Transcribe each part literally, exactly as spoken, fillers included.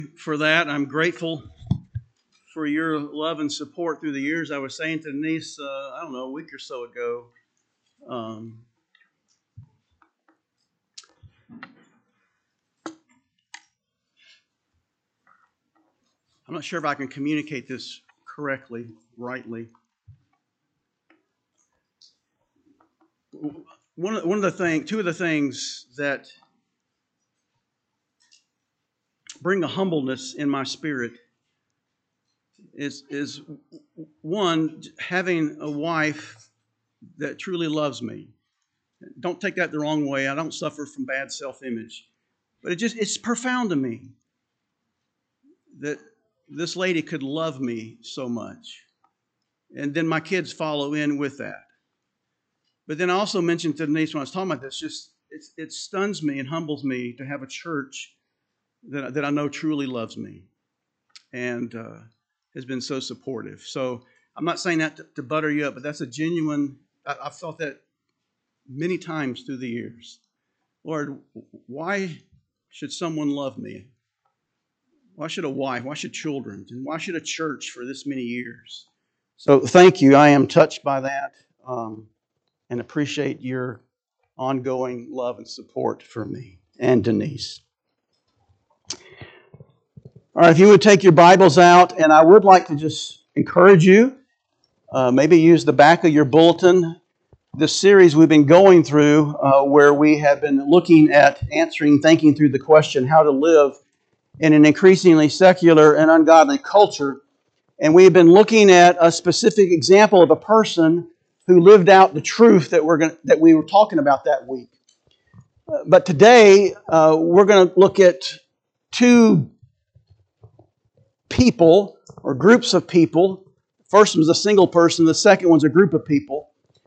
For that. I'm grateful for your love and support through the years. I was saying to Denise, uh, I don't know, a week or so ago, um, I'm not sure if I can communicate this correctly, rightly. One of, one of the things, two of the things that bring a humbleness in my spirit is, is one, having a wife that truly loves me. Don't take that the wrong way. I don't suffer from bad self-image. But it just it's profound to me that this lady could love me so much. And then my kids follow in with that. But then I also mentioned to Denise when I was talking about this, just it, it stuns me and humbles me to have a church that, that I know truly loves me and uh, has been so supportive. So I'm not saying that to, to butter you up, but that's a genuine, I, I've felt that many times through the years. Lord, why should someone love me? Why should a wife? Why should children? And why should a church for this many years? So thank you. I am touched by that um, and appreciate your ongoing love and support for me and Denise. All right, if you would take your Bibles out, and I would like to just encourage you, uh, maybe use the back of your bulletin. This series we've been going through uh, where we have been looking at answering, thinking through the question, how to live in an increasingly secular and ungodly culture. And we've been looking at a specific example of a person who lived out the truth that we're going that we were talking about that week. Uh, but today, uh, we're going to look at two people or groups of people. The first one's a single person. The second one's a group of people.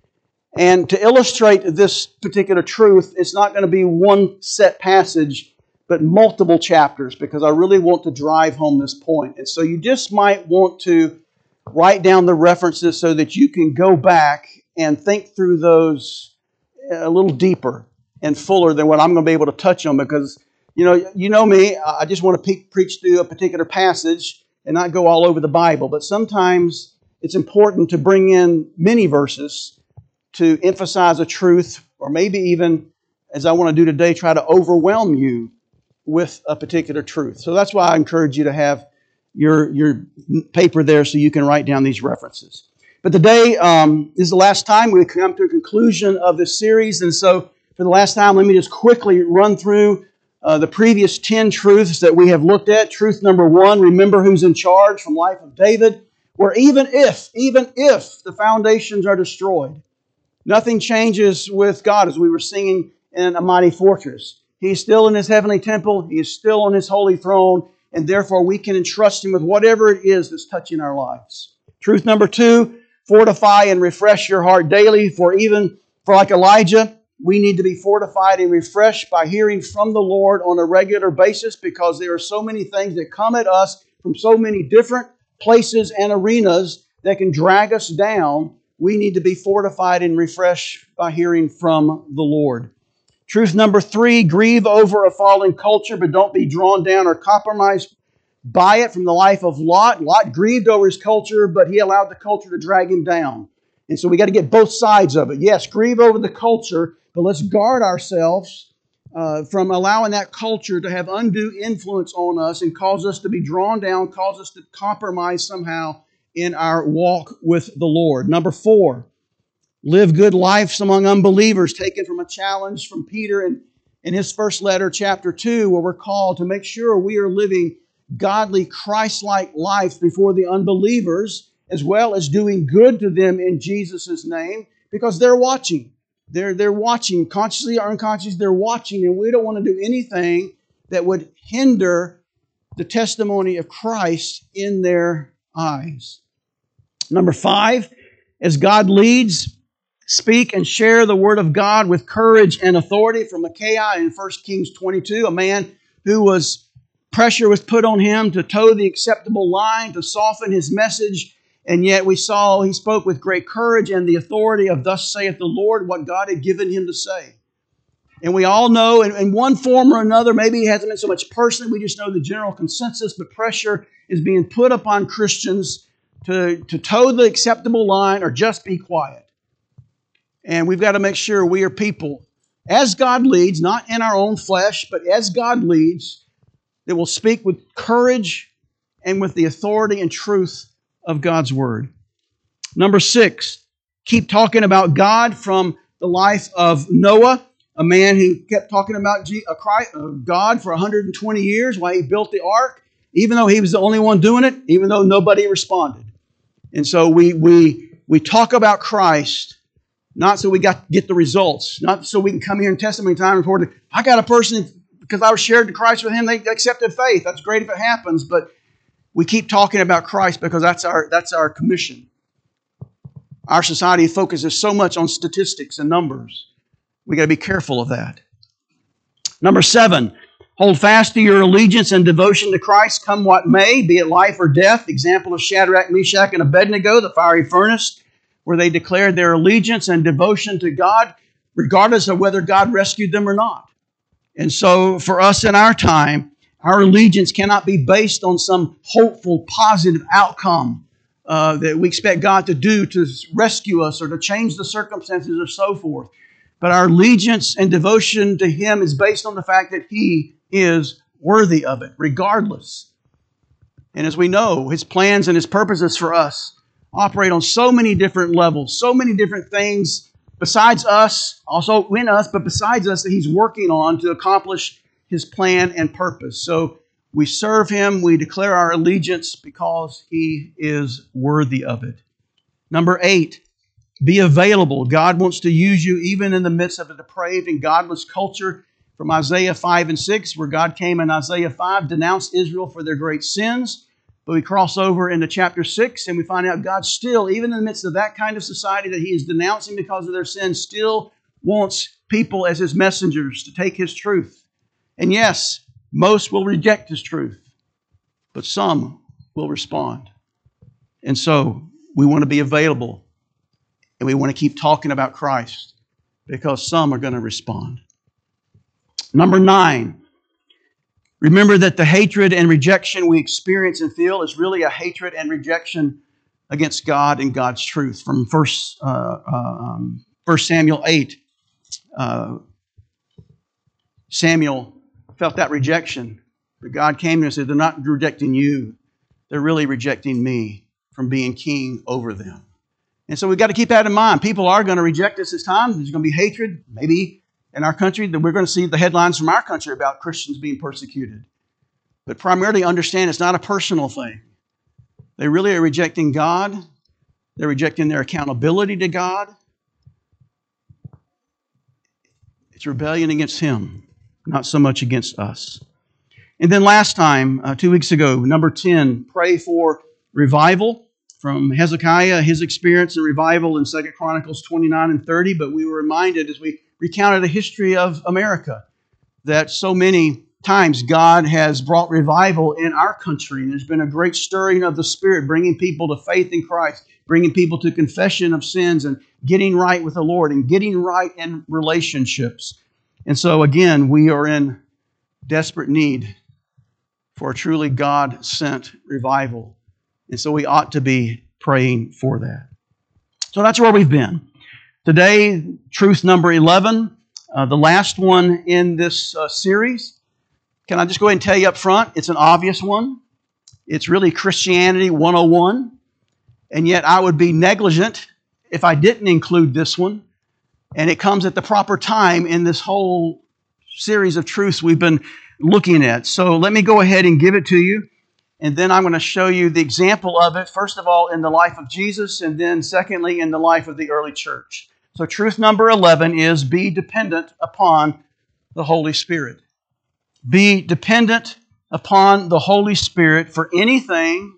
And to illustrate this particular truth, it's not going to be one set passage, but multiple chapters, because I really want to drive home this point. And so you just might want to write down the references so that you can go back and think through those a little deeper and fuller than what I'm going to be able to touch on, because you know, you know me, I just want to pe- preach through a particular passage and not go all over the Bible. But sometimes it's important to bring in many verses to emphasize a truth, or maybe even, as I want to do today, try to overwhelm you with a particular truth. So that's why I encourage you to have your, your paper there so you can write down these references. But today um, is the last time we come to a conclusion of this series. And so for the last time, let me just quickly run through uh, the previous ten truths that we have looked at. Truth number one, remember who's in charge, from Life of David, where even if, even if the foundations are destroyed, nothing changes with God, as we were singing in A Mighty Fortress. He's still in His heavenly temple. He is still on His holy throne. And therefore, we can entrust Him with whatever it is that's touching our lives. Truth number two, fortify and refresh your heart daily. For even for like Elijah, we need to be fortified and refreshed by hearing from the Lord on a regular basis, because there are so many things that come at us from so many different places and arenas that can drag us down. We need to be fortified and refreshed by hearing from the Lord. Truth number three, grieve over a fallen culture, but don't be drawn down or compromised by it. From the life of Lot. Lot grieved over his culture, but he allowed the culture to drag him down. And so we got to get both sides of it. Yes, grieve over the culture, but let's guard ourselves uh, from allowing that culture to have undue influence on us and cause us to be drawn down, cause us to compromise somehow in our walk with the Lord. Number four, live good lives among unbelievers, taken from a challenge from Peter in, in his first letter, chapter two, where we're called to make sure we are living godly, Christ-like life before the unbelievers, as well as doing good to them in Jesus' name, because they're watching. They're, they're watching, consciously or unconsciously, they're watching, and we don't want to do anything that would hinder the testimony of Christ in their eyes. Number five, as God leads, speak and share the Word of God with courage and authority. From Micaiah in First Kings twenty-two, a man who was, pressure was put on him to toe the acceptable line, to soften his message, and yet we saw he spoke with great courage and the authority of thus saith the Lord, what God had given him to say. And we all know in, in one form or another, maybe it hasn't been so much personally, we just know the general consensus, but pressure is being put upon Christians to, to toe the acceptable line or just be quiet. And we've got to make sure we are people, as God leads, not in our own flesh, but as God leads, that will speak with courage and with the authority and truth of God's Word. Number six, keep talking about God from the life of Noah, a man who kept talking about God for one hundred twenty years while he built the ark, even though he was the only one doing it, even though nobody responded. And so we we we talk about Christ, not so we got get the results, not so we can come here and testimony time and report, I got a person, because I was shared the Christ with him, they accepted faith. That's great if it happens, but we keep talking about Christ because that's our that's our commission. Our society focuses so much on statistics and numbers. We got to be careful of that. Number seven, hold fast to your allegiance and devotion to Christ, come what may, be it life or death. Example of Shadrach, Meshach, and Abednego, the fiery furnace, where they declared their allegiance and devotion to God, regardless of whether God rescued them or not. And so for us in our time, our allegiance cannot be based on some hopeful, positive outcome uh, that we expect God to do to rescue us or to change the circumstances or so forth. But our allegiance and devotion to Him is based on the fact that He is worthy of it, regardless. And as we know, His plans and His purposes for us operate on so many different levels, so many different things besides us, also in us, but besides us that He's working on to accomplish His plan and purpose. So we serve Him, we declare our allegiance because He is worthy of it. Number eight, be available. God wants to use you even in the midst of a depraved and godless culture. From Isaiah five and six, where God came in Isaiah five, denounced Israel for their great sins. But we cross over into chapter six and we find out God still, even in the midst of that kind of society that He is denouncing because of their sins, still wants people as His messengers to take His truth. And yes, most will reject His truth, but some will respond. And so we want to be available. And we want to keep talking about Christ because some are going to respond. Number nine, remember that the hatred and rejection we experience and feel is really a hatred and rejection against God and God's truth. From First, uh, um, First Samuel eight, uh, Samuel felt that rejection. But God came to him and said, they're not rejecting you. They're really rejecting me from being king over them. And so we've got to keep that in mind. People are going to reject us this time. There's going to be hatred, maybe in our country, that we're going to see the headlines from our country about Christians being persecuted. But primarily understand it's not a personal thing. They really are rejecting God. They're rejecting their accountability to God. It's rebellion against Him, not so much against us. And then last time, uh, two weeks ago, number ten, pray for revival. From Hezekiah, his experience in revival in Second Chronicles twenty-nine and thirty, but we were reminded as we recounted the history of America that so many times God has brought revival in our country. And there's been a great stirring of the Spirit, bringing people to faith in Christ, bringing people to confession of sins and getting right with the Lord and getting right in relationships. And so again, we are in desperate need for a truly God-sent revival. And so we ought to be praying for that. So that's where we've been. Today, truth number eleven, uh, the last one in this uh, series. Can I just go ahead and tell you up front? It's an obvious one. It's really Christianity one oh one. And yet I would be negligent if I didn't include this one. And it comes at the proper time in this whole series of truths we've been looking at. So let me go ahead and give it to you. And then I'm going to show you the example of it, first of all, in the life of Jesus, and then secondly, in the life of the early church. So truth number eleven is be dependent upon the Holy Spirit. Be dependent upon the Holy Spirit for anything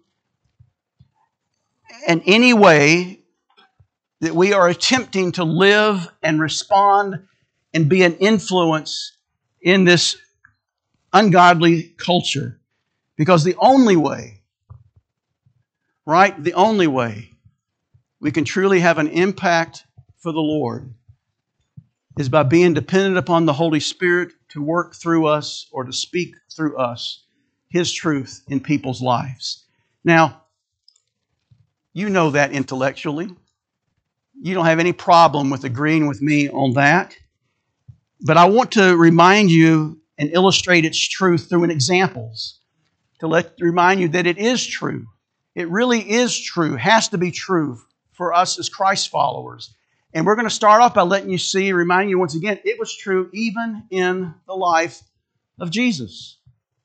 and any way that we are attempting to live and respond and be an influence in this ungodly culture. Because the only way, right, the only way we can truly have an impact for the Lord is by being dependent upon the Holy Spirit to work through us or to speak through us His truth in people's lives. Now, you know that intellectually. You don't have any problem with agreeing with me on that. But I want to remind you and illustrate its truth through an examples, to let remind you that it is true. It really is true, has to be true for us as Christ followers. And we're going to start off by letting you see, reminding you once again, it was true even in the life of Jesus.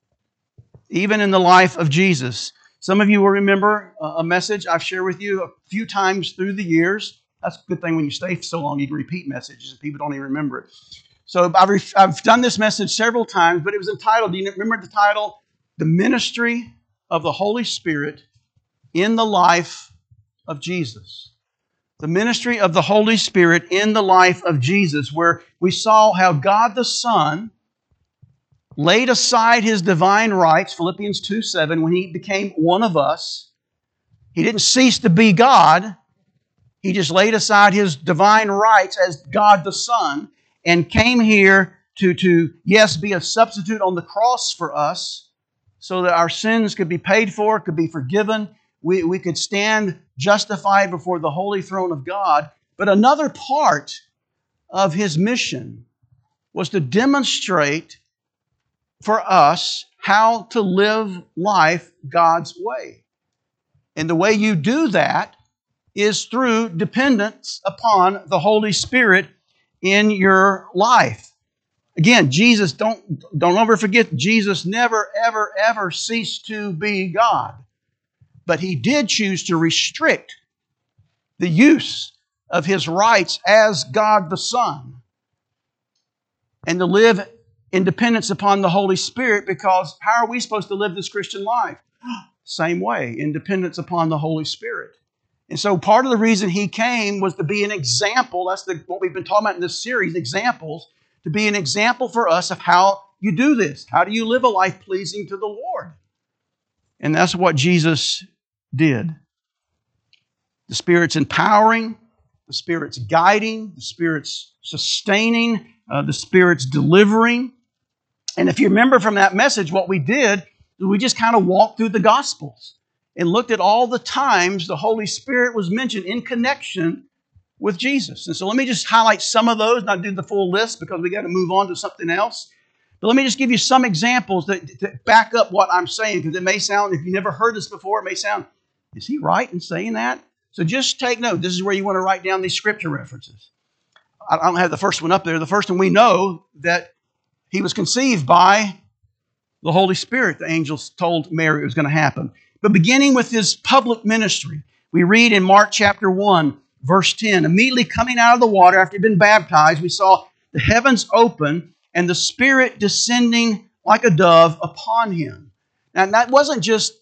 Even in the life of Jesus. Some of you will remember a message I've shared with you a few times through the years. That's a good thing when you stay so long, you can repeat messages and people don't even remember it. So I've, re- I've done this message several times, but it was entitled, do you remember the title? The Ministry of the Holy Spirit in the Life of Jesus. The ministry of the Holy Spirit in the life of Jesus, where we saw how God the Son laid aside His divine rights, Philippians two seven, when He became one of us. He didn't cease to be God. He just laid aside His divine rights as God the Son and came here to, to, yes, be a substitute on the cross for us so that our sins could be paid for, could be forgiven. We, we could stand justified before the holy throne of God. But another part of His mission was to demonstrate for us how to live life God's way. And the way you do that is through dependence upon the Holy Spirit in your life. Again, Jesus, don't, don't ever forget, Jesus never, ever, ever ceased to be God. But He did choose to restrict the use of His rights as God the Son and to live in dependence upon the Holy Spirit, because how are we supposed to live this Christian life? Same way, in dependence upon the Holy Spirit. And so part of the reason He came was to be an example. That's the, what we've been talking about in this series, examples, to be an example for us of how you do this. How do you live a life pleasing to the Lord? And that's what Jesus did. The Spirit's empowering, the Spirit's guiding, the Spirit's sustaining, uh, the Spirit's delivering. And if you remember from that message, what we did, we just kind of walked through the Gospels and looked at all the times the Holy Spirit was mentioned in connection with Jesus. And so let me just highlight some of those, not do the full list because we got to move on to something else. But let me just give you some examples that, that back up what I'm saying, because it may sound, if you never heard this before, it may sound, is he right in saying that? So just take note. This is where you want to write down these scripture references. I don't have the first one up there. The first one, we know that He was conceived by the Holy Spirit. The angels told Mary it was going to happen. But beginning with His public ministry, we read in Mark chapter one, verse ten, immediately coming out of the water after He'd been baptized, we saw the heavens open and the Spirit descending like a dove upon Him. Now, that wasn't just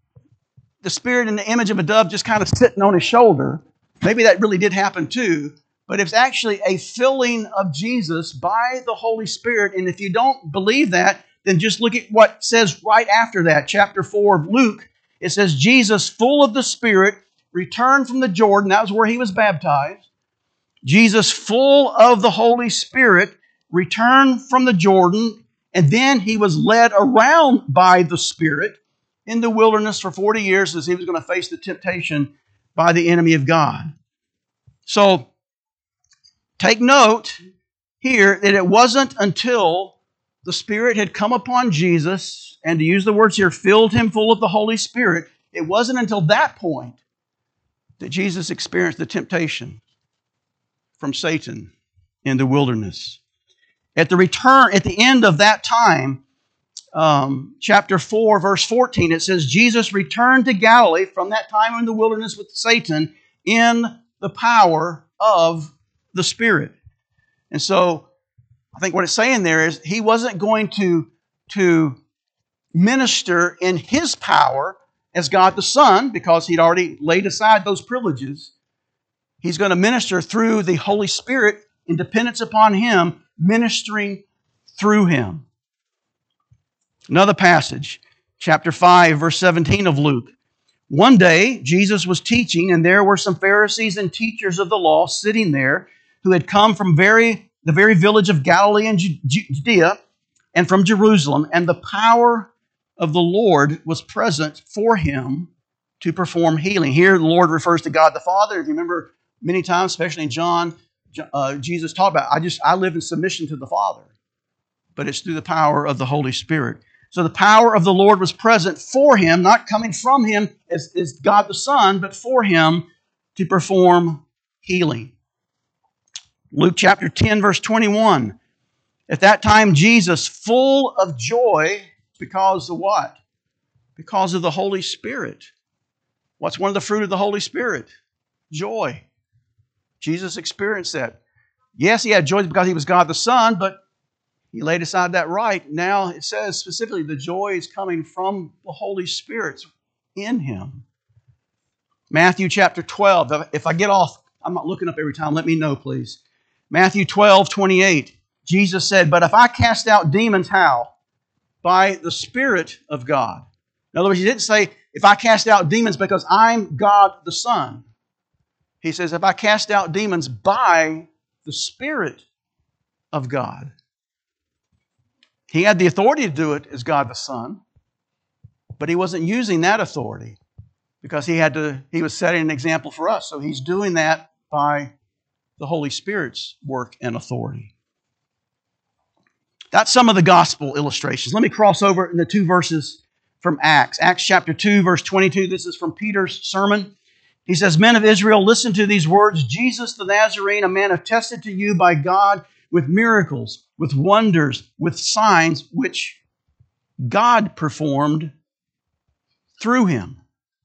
the Spirit in the image of a dove just kind of sitting on His shoulder. Maybe that really did happen too. But it's actually a filling of Jesus by the Holy Spirit. And if you don't believe that, then just look at what says right after that. Chapter four of Luke, it says, Jesus, full of the Spirit, returned from the Jordan. That was where He was baptized. Jesus, full of the Holy Spirit, returned from the Jordan, and then He was led around by the Spirit in the wilderness for forty years as He was going to face the temptation by the enemy of God. So, take note here that it wasn't until the Spirit had come upon Jesus, and to use the words here, filled Him full of the Holy Spirit, it wasn't until that point that Jesus experienced the temptation from Satan in the wilderness. At the return, at the end of that time, um, chapter four, verse fourteen, it says, Jesus returned to Galilee from that time in the wilderness with Satan in the power of the Spirit. And so, I think what it's saying there is He wasn't going to, to minister in His power as God the Son, because He'd already laid aside those privileges. He's going to minister through the Holy Spirit in dependence upon Him, ministering through Him. Another passage, chapter five, verse seventeen of Luke. One day, Jesus was teaching, and there were some Pharisees and teachers of the law sitting there who had come from very the very village of Galilee and Judea, and from Jerusalem, and the power of the Lord was present for him to perform healing. Here the Lord refers to God the Father. If you remember, many times, especially in John, uh, Jesus talked about, I just I live in submission to the Father. But it's through the power of the Holy Spirit. So the power of the Lord was present for him, not coming from him as, as God the Son, but for him to perform healing. Luke chapter ten, verse twenty-one. At that time, Jesus, full of joy, because of what? Because of the Holy Spirit. What's one of the fruit of the Holy Spirit? Joy. Jesus experienced that. Yes, he had joy because he was God the Son, but he laid aside that right. Now it says specifically the joy is coming from the Holy Spirit in him. Matthew chapter twelve. If I get off, I'm not looking up every time. Let me know, please. Matthew twelve, twenty-eight. Jesus said, but if I cast out demons, how? By the Spirit of God. In other words, he didn't say, if I cast out demons because I'm God the Son. He says, if I cast out demons by the Spirit of God. He had the authority to do it as God the Son, but he wasn't using that authority because he had to. He was setting an example for us. So he's doing that by the Holy Spirit's work and authority. That's some of the gospel illustrations. Let me cross over in the two verses from Acts. Acts chapter two, verse twenty-two. This is from Peter's sermon. He says, men of Israel, listen to these words. Jesus the Nazarene, a man attested to you by God with miracles, with wonders, with signs, which God performed through him.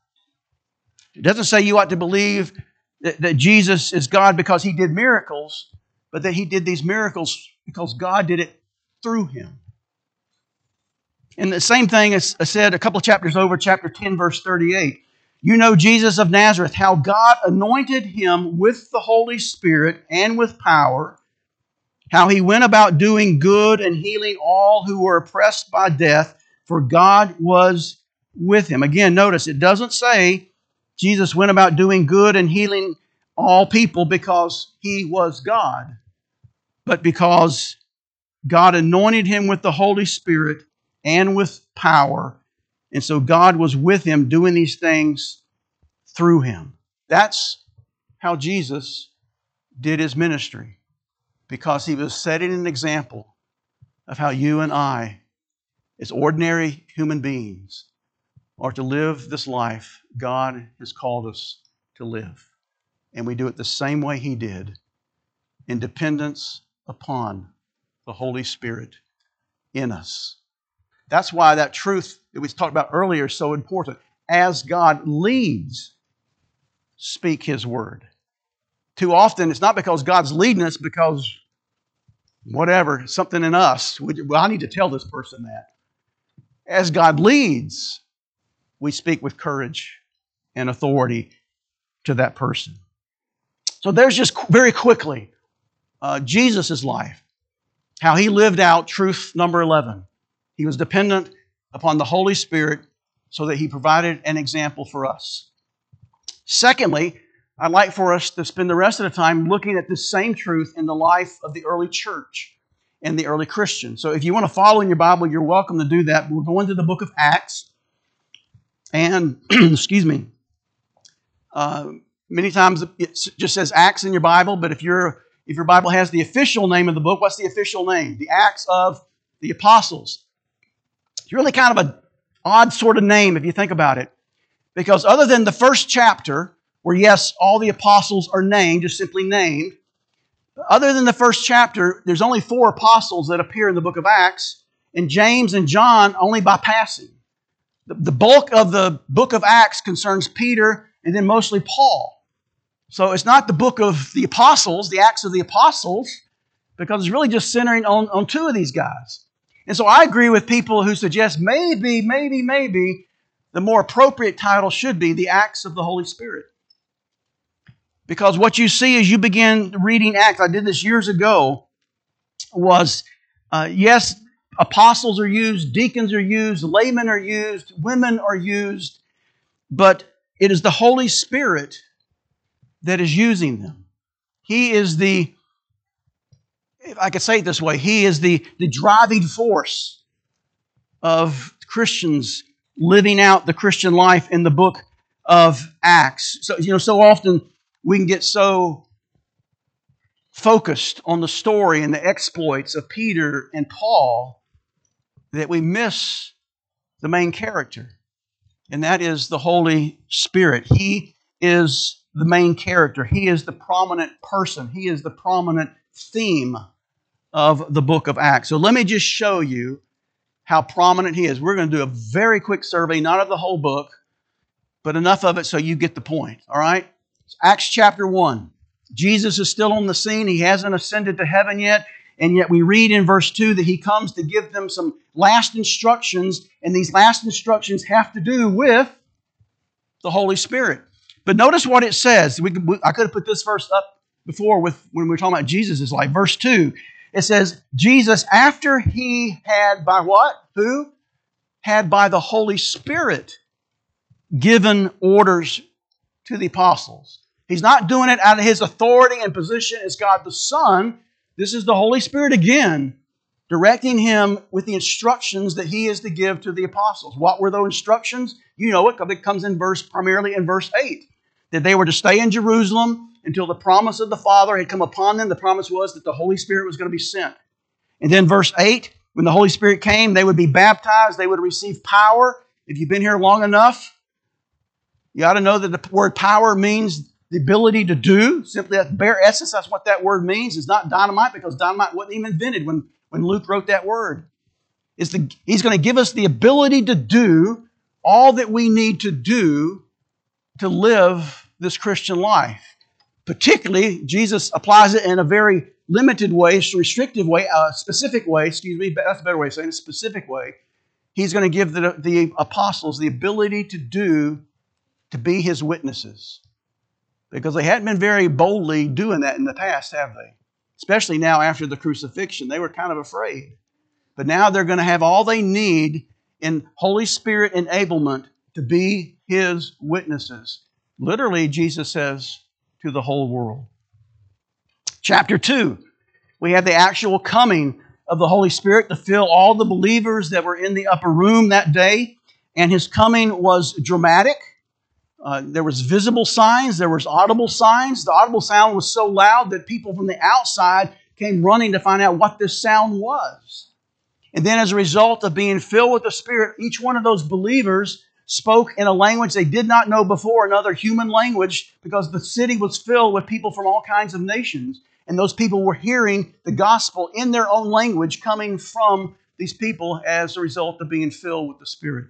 It doesn't say you ought to believe that, that Jesus is God because he did miracles, but that he did these miracles because God did it through him. And the same thing is said a couple of chapters over, chapter ten, verse thirty-eight. You know Jesus of Nazareth, how God anointed him with the Holy Spirit and with power, how he went about doing good and healing all who were oppressed by death, for God was with him. Again, notice it doesn't say Jesus went about doing good and healing all people because he was God, but because God anointed him with the Holy Spirit and with power. And so God was with him doing these things through him. That's how Jesus did his ministry, because he was setting an example of how you and I, as ordinary human beings, are to live this life God has called us to live. And we do it the same way he did, in dependence upon the Holy Spirit in us. That's why that truth that we talked about earlier is so important. As God leads, speak his word. Too often, it's not because God's leading us, because whatever, something in us, well, I need to tell this person that. As God leads, we speak with courage and authority to that person. So there's just very quickly uh, Jesus' life, how he lived out truth number eleven. He was dependent upon the Holy Spirit so that he provided an example for us. Secondly, I'd like for us to spend the rest of the time looking at this same truth in the life of the early church and the early Christians. So if you want to follow in your Bible, you're welcome to do that. We're going to the book of Acts. And, excuse me, uh, many times it just says Acts in your Bible, but if, you're, if your Bible has the official name of the book, what's the official name? The Acts of the Apostles. It's really kind of an odd sort of name if you think about it. Because other than the first chapter, where yes, all the apostles are named, just simply named, other than the first chapter, there's only four apostles that appear in the book of Acts, and James and John only by passing. The, the bulk of the book of Acts concerns Peter and then mostly Paul. So it's not the book of the apostles, the Acts of the Apostles, because it's really just centering on, on two of these guys. And so I agree with people who suggest maybe, maybe, maybe the more appropriate title should be the Acts of the Holy Spirit. Because what you see as you begin reading Acts, I did this years ago, was, uh, yes, apostles are used, deacons are used, laymen are used, women are used, but it is the Holy Spirit that is using them. He is the if I could say it this way, he is the, the driving force of Christians living out the Christian life in the book of Acts. So, you know, so often we can get so focused on the story and the exploits of Peter and Paul that we miss the main character, and that is the Holy Spirit. He is the main character. He is the prominent person. He is the prominent theme of the book of Acts. So let me just show you how prominent he is. We're going to do a very quick survey, not of the whole book, but enough of it so you get the point. All right? Acts chapter one. Jesus is still on the scene. He hasn't ascended to heaven yet. And yet we read in verse two that he comes to give them some last instructions. And these last instructions have to do with the Holy Spirit. But notice what it says. We, we, I could have put this verse up before with when we were talking about Jesus' life. Verse two. It says, Jesus, after he had by what? Who? Had by the Holy Spirit given orders to the apostles. He's not doing it out of his authority and position as God the Son. This is the Holy Spirit again, directing him with the instructions that he is to give to the apostles. What were those instructions? You know it, because it comes in verse, primarily in verse eight. That they were to stay in Jerusalem until the promise of the Father had come upon them. The promise was that the Holy Spirit was going to be sent. And then verse eight, when the Holy Spirit came, they would be baptized, they would receive power. If you've been here long enough, you ought to know that the word power means the ability to do. Simply at bare essence, that's what that word means. It's not dynamite, because dynamite wasn't even invented when, when Luke wrote that word. It's the, he's going to give us the ability to do all that we need to do to live this Christian life. Particularly, Jesus applies it in a very limited way, a restrictive way, a specific way, excuse me, that's a better way of saying it, a specific way. He's going to give the, the apostles the ability to do, to be his witnesses. Because they hadn't been very boldly doing that in the past, have they? Especially now after the crucifixion. They were kind of afraid. But now they're going to have all they need in Holy Spirit enablement to be his witnesses. Literally, Jesus says, to the whole world. Chapter two, we have the actual coming of the Holy Spirit to fill all the believers that were in the upper room that day. And his coming was dramatic. Uh, there was visible signs. There was audible signs. The audible sound was so loud that people from the outside came running to find out what this sound was. And then as a result of being filled with the Spirit, each one of those believers spoke in a language they did not know before, another human language, because the city was filled with people from all kinds of nations. And those people were hearing the gospel in their own language coming from these people as a result of being filled with the Spirit.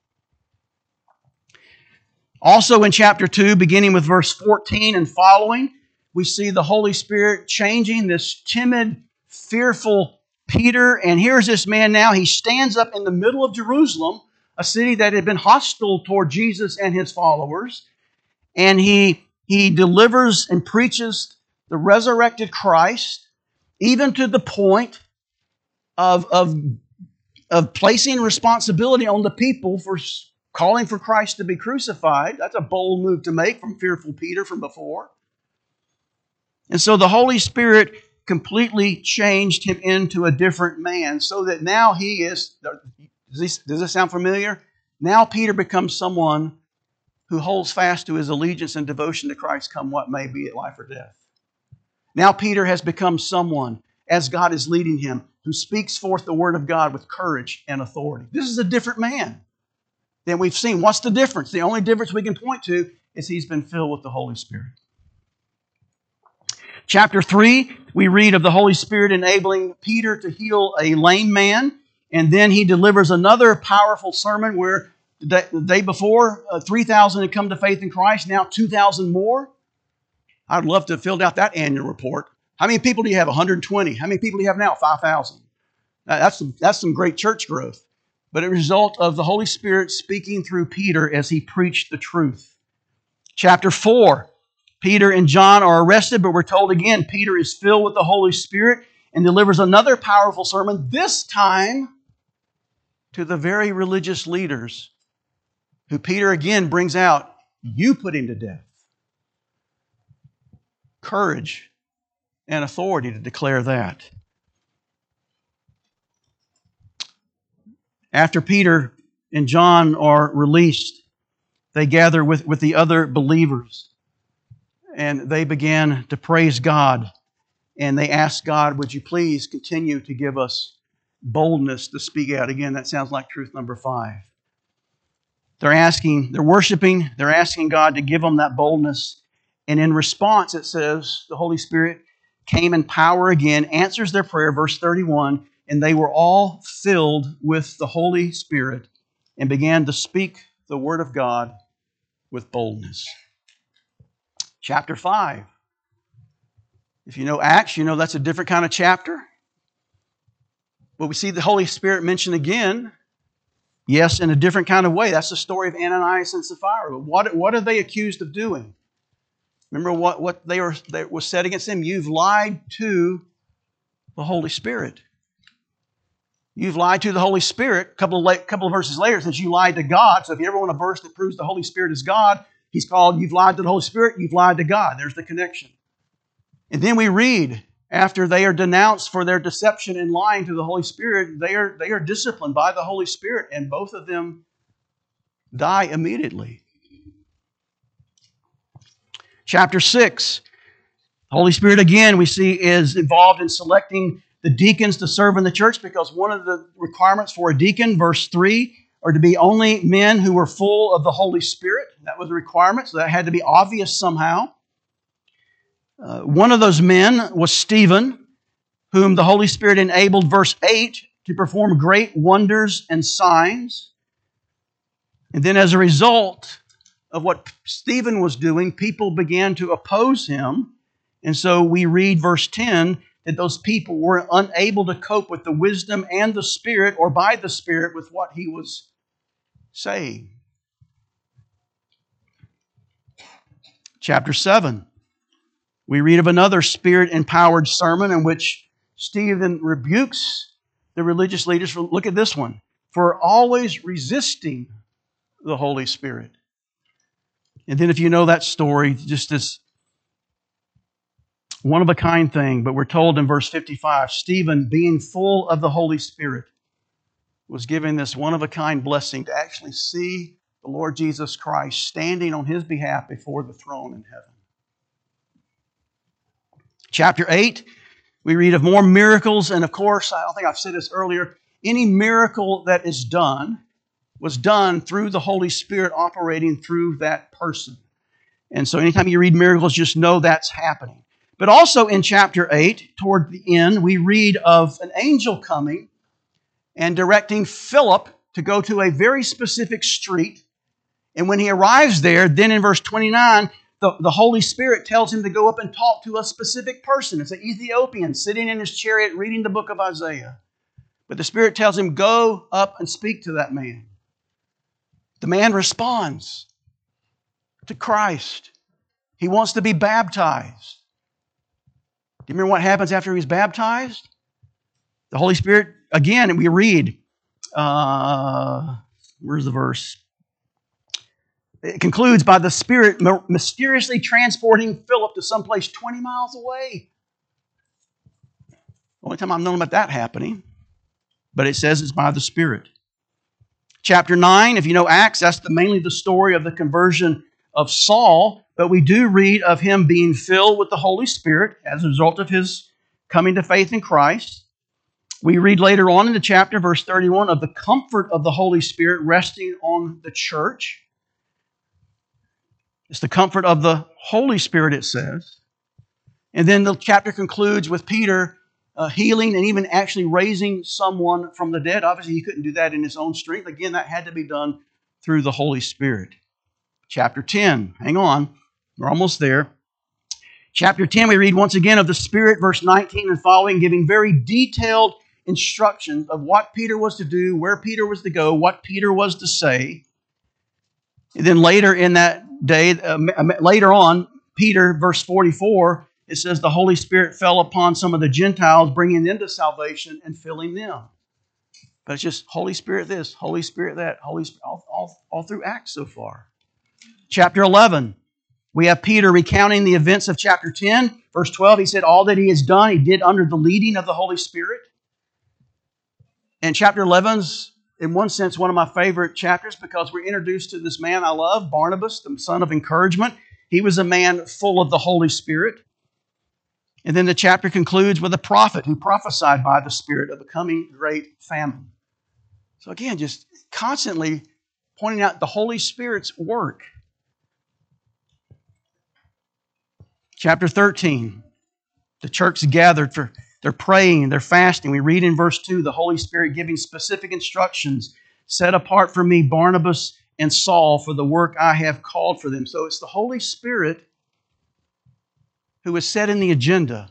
Also in chapter two, beginning with verse fourteen and following, we see the Holy Spirit changing this timid, fearful Peter. And here's this man now. He stands up in the middle of Jerusalem, a city that had been hostile toward Jesus and his followers. And he, he delivers and preaches the resurrected Christ, even to the point of, of, of placing responsibility on the people for calling for Christ to be crucified. That's a bold move to make from fearful Peter from before. And so the Holy Spirit completely changed him into a different man, so that now he is... Does this, does this sound familiar? Now Peter becomes someone who holds fast to his allegiance and devotion to Christ, come what may, be it life or death. Now Peter has become someone, as God is leading him, who speaks forth the word of God with courage and authority. This is a different man than we've seen. What's the difference? The only difference we can point to is he's been filled with the Holy Spirit. Chapter three, we read of the Holy Spirit enabling Peter to heal a lame man. And then he delivers another powerful sermon where the day before, uh, three thousand had come to faith in Christ, now two thousand more. I'd love to have filled out that annual report. How many people do you have? one hundred twenty. How many people do you have now? five thousand. Uh, that's, some, that's some great church growth. But a result of the Holy Spirit speaking through Peter as he preached the truth. Chapter four, Peter and John are arrested, but we're told again, Peter is filled with the Holy Spirit and delivers another powerful sermon, this time to the very religious leaders who Peter again brings out. You put him to death. Courage and authority to declare that. After Peter and John are released, they gather with, with the other believers, and they began to praise God. And they ask God, would you please continue to give us boldness to speak out? Again, that sounds like truth number five. They're asking, they're worshiping, they're asking God to give them that boldness. And in response, it says, the Holy Spirit came in power again, answers their prayer, verse thirty-one, and they were all filled with the Holy Spirit and began to speak the word of God with boldness. Chapter five. If you know Acts, you know that's a different kind of chapter. But we see the Holy Spirit mentioned again, yes, in a different kind of way. That's the story of Ananias and Sapphira. But what, what are they accused of doing? Remember what, what they were that was said against them? You've lied to the Holy Spirit. You've lied to the Holy Spirit. A couple of, la- couple of verses later, it says you lied to God. So if you ever want a verse that proves the Holy Spirit is God, he's called, you've lied to the Holy Spirit, you've lied to God. There's the connection. And then we read, after they are denounced for their deception and lying to the Holy Spirit, they are, they are disciplined by the Holy Spirit, and both of them die immediately. Chapter six, the Holy Spirit again we see is involved in selecting the deacons to serve in the church, because one of the requirements for a deacon, verse three, are to be only men who were full of the Holy Spirit. That was a requirement, so that had to be obvious somehow. Uh, one of those men was Stephen, whom the Holy Spirit enabled, verse eight, to perform great wonders and signs. And then as a result of what Stephen was doing, people began to oppose him. And so we read verse ten, that those people were unable to cope with the wisdom and the Spirit, or by the Spirit, with what he was saying. Chapter seven. We read of another Spirit-empowered sermon in which Stephen rebukes the religious leaders. For, look at this one. For always resisting the Holy Spirit. And then if you know that story, just this one-of-a-kind thing, but we're told in verse fifty-five, Stephen, being full of the Holy Spirit, was given this one-of-a-kind blessing to actually see the Lord Jesus Christ standing on his behalf before the throne in heaven. Chapter eight, we read of more miracles, and of course, I don't think I've said this earlier, any miracle that is done was done through the Holy Spirit operating through that person. And so anytime you read miracles, just know that's happening. But also in chapter eight, toward the end, we read of an angel coming and directing Philip to go to a very specific street. And when he arrives there, then in verse twenty-nine, the, the Holy Spirit tells him to go up and talk to a specific person. It's an Ethiopian sitting in his chariot reading the book of Isaiah. But the Spirit tells him, go up and speak to that man. The man responds to Christ. He wants to be baptized. Do you remember what happens after he's baptized? The Holy Spirit, again, and we read, uh, where's the verse? It concludes by the Spirit mysteriously transporting Philip to someplace twenty miles away. The only time I've known about that happening. But it says it's by the Spirit. Chapter nine, if you know Acts, that's the, mainly the story of the conversion of Saul. But we do read of him being filled with the Holy Spirit as a result of his coming to faith in Christ. We read later on in the chapter, verse thirty-one, of the comfort of the Holy Spirit resting on the church. It's the comfort of the Holy Spirit, it says. And then the chapter concludes with Peter uh, healing and even actually raising someone from the dead. Obviously, he couldn't do that in his own strength. Again, that had to be done through the Holy Spirit. Chapter ten, hang on, we're almost there. Chapter ten, we read once again of the Spirit, verse nineteen and following, giving very detailed instructions of what Peter was to do, where Peter was to go, what Peter was to say. And then later in that day, uh, later on, Peter, verse forty-four, it says the Holy Spirit fell upon some of the Gentiles, bringing them to salvation and filling them. But it's just Holy Spirit this, Holy Spirit that, Holy Spirit, all, all, all through Acts so far. Chapter eleven, we have Peter recounting the events of chapter ten. Verse twelve, he said, all that he has done, he did under the leading of the Holy Spirit. And chapter eleven is in one sense, one of my favorite chapters because we're introduced to this man I love, Barnabas, the son of encouragement. He was a man full of the Holy Spirit. And then the chapter concludes with a prophet who prophesied by the Spirit of a coming great famine. So again, just constantly pointing out the Holy Spirit's work. Chapter thirteen, the church gathered for, they're praying, they're fasting. We read in verse two, the Holy Spirit giving specific instructions, set apart for me Barnabas and Saul for the work I have called for them. So it's the Holy Spirit who is setting the agenda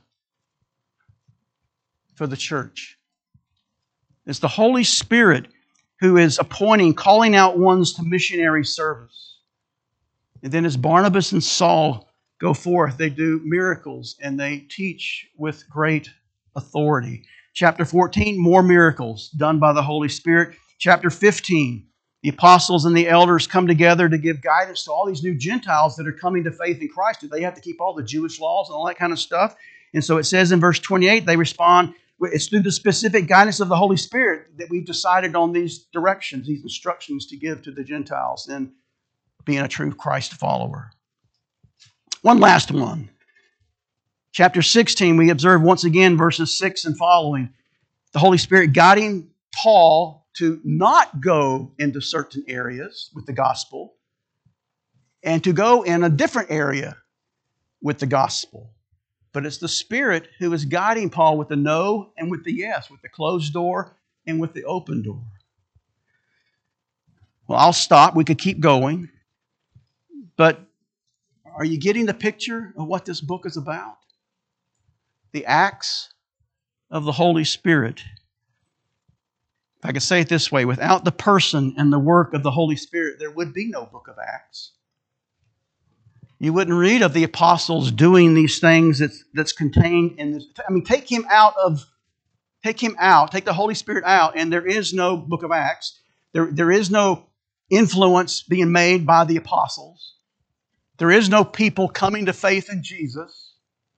for the church. It's the Holy Spirit who is appointing, calling out ones to missionary service. And then as Barnabas and Saul go forth, they do miracles and they teach with great authority. Chapter fourteen, more miracles done by the Holy Spirit. Chapter fifteen, the apostles and the elders come together to give guidance to all these new Gentiles that are coming to faith in Christ. Do they have to keep all the Jewish laws and all that kind of stuff? And so it says in verse twenty-eight, they respond, it's through the specific guidance of the Holy Spirit that we've decided on these directions, these instructions to give to the Gentiles in being a true Christ follower. One last one. Chapter sixteen, we observe once again verses six and following. The Holy Spirit guiding Paul to not go into certain areas with the gospel and to go in a different area with the gospel. But it's the Spirit who is guiding Paul with the no and with the yes, with the closed door and with the open door. Well, I'll stop. We could keep going. But are you getting the picture of what this book is about? The acts of the Holy Spirit. If I could say it this way, without the person and the work of the Holy Spirit, there would be no book of Acts. You wouldn't read of the apostles doing these things that's, that's contained in this. I mean, take him out of, take him out, take the Holy Spirit out, and there is no book of Acts. There, there is no influence being made by the apostles. There is no people coming to faith in Jesus.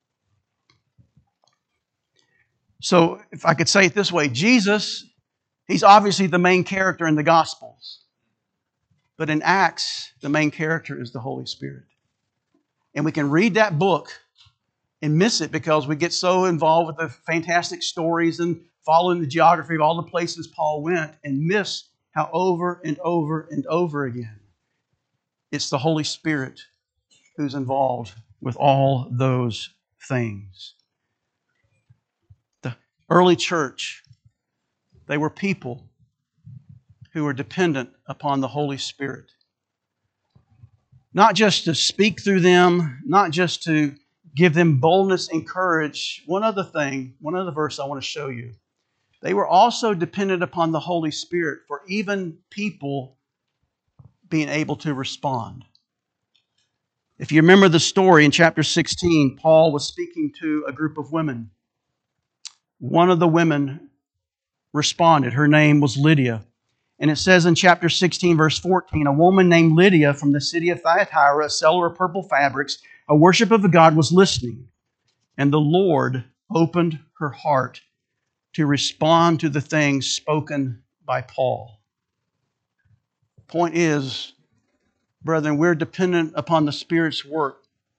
So, if I could say it this way, Jesus, He's obviously the main character in the Gospels. But in Acts, the main character is the Holy Spirit. And we can read that book and miss it because we get so involved with the fantastic stories and following the geography of all the places Paul went and miss how over and over and over again it's the Holy Spirit who's involved with all those things. The early church, they were people who were dependent upon the Holy Spirit. Not just to speak through them, not just to give them boldness and courage. One other thing, one other verse I want to show you. They were also dependent upon the Holy Spirit for even people being able to respond. If you remember the story in chapter sixteen, Paul was speaking to a group of women. One of the women responded. Her name was Lydia. And it says in chapter sixteen, verse fourteen, a woman named Lydia from the city of Thyatira, a seller of purple fabrics, a worshiper of God, was listening. And the Lord opened her heart to respond to the things spoken by Paul. Point is, brethren, we're dependent upon the Spirit's work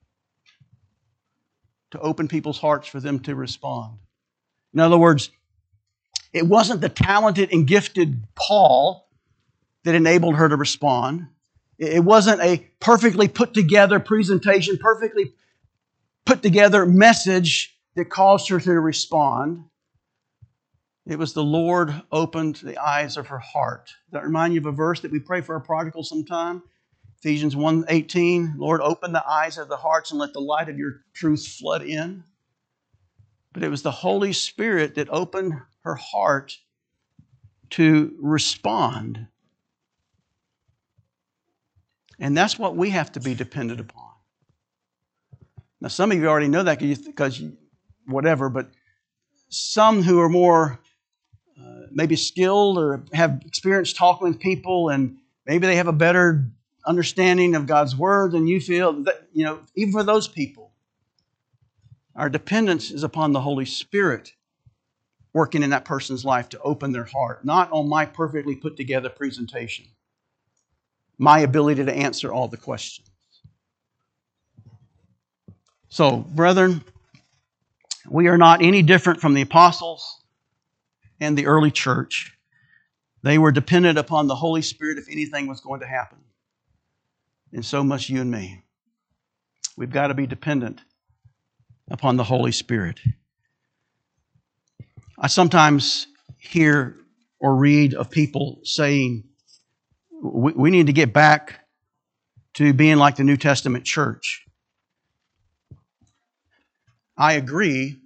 to open people's hearts for them to respond. In other words, it wasn't the talented and gifted Paul that enabled her to respond. It wasn't a perfectly put together presentation, perfectly put together message that caused her to respond. It was the Lord opened the eyes of her heart. Does that remind you of a verse that we pray for a prodigal sometime? Ephesians one eighteen, Lord, open the eyes of the hearts and let the light of your truth flood in. But it was the Holy Spirit that opened her heart to respond. And that's what we have to be dependent upon. Now, some of you already know that because you, whatever, but some who are more uh, maybe skilled or have experience talking with people and maybe they have a better understanding of God's Word than you feel, that, you know, even for those people, our dependence is upon the Holy Spirit. working in that person's life to open their heart, not on my perfectly put together presentation, my ability to answer all the questions. So, brethren, we are not any different from the apostles and the early church. They were dependent upon the Holy Spirit if anything was going to happen. And so must you and me. We've got to be dependent upon the Holy Spirit. I sometimes hear or read of people saying, we, we need to get back to being like the New Testament church. I agree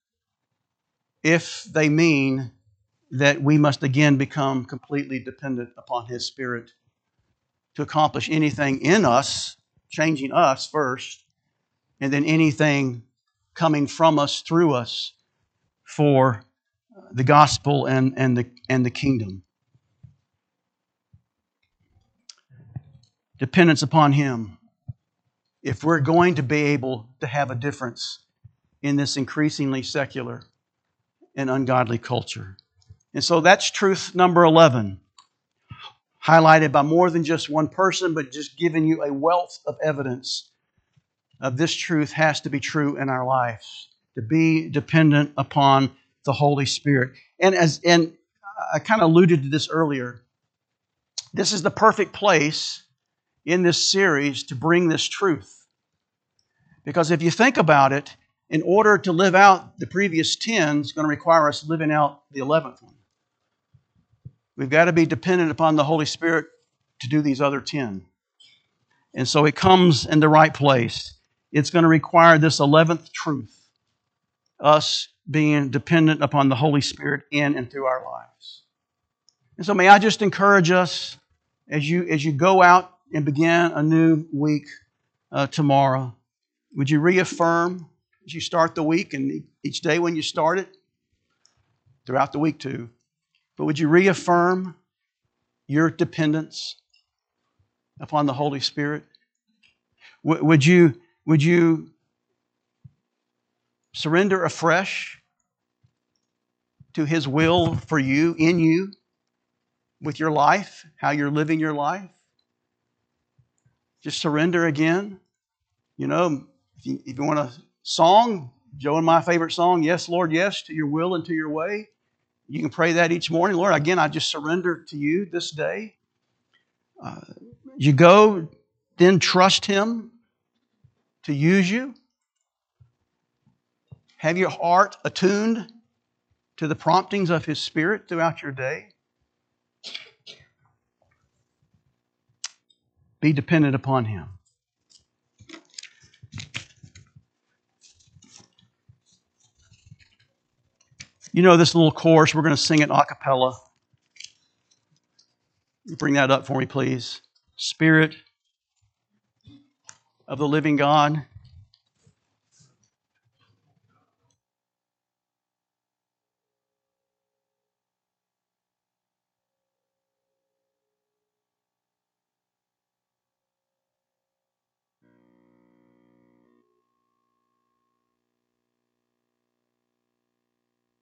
if they mean that we must again become completely dependent upon His Spirit to accomplish anything in us, changing us first, and then anything coming from us, through us, for the gospel and, and, the, and the kingdom. Dependence upon Him. If we're going to be able to have a difference in this increasingly secular and ungodly culture. And so that's truth number eleven. Highlighted by more than just one person, but just giving you a wealth of evidence of this truth has to be true in our lives. To be dependent upon the Holy Spirit. And as and I kind of alluded to this earlier, this is the perfect place in this series to bring this truth. Because if you think about it, in order to live out the previous ten, it's going to require us living out the eleventh one. We've got to be dependent upon the Holy Spirit to do these other ten. And so it comes in the right place. It's going to require this eleventh truth, us being dependent upon the Holy Spirit in and through our lives. And so may I just encourage us as you, as you go out and begin a new week uh, tomorrow, would you reaffirm as you start the week and each day when you start it, throughout the week too, but would you reaffirm your dependence upon the Holy Spirit? W- would you, would you surrender afresh to His will for you, in you, with your life, how you're living your life? Just surrender again. You know, if you, if you want a song, Joe and my favorite song, Yes, Lord, Yes, to your will and to your way. You can pray that each morning. Lord, again, I just surrender to you this day. Uh, you go, then trust Him to use you. Have your heart attuned to the promptings of His Spirit throughout your day. Be dependent upon Him. You know this little chorus, we're going to sing it a cappella. Bring that up for me, please. Spirit of the living God,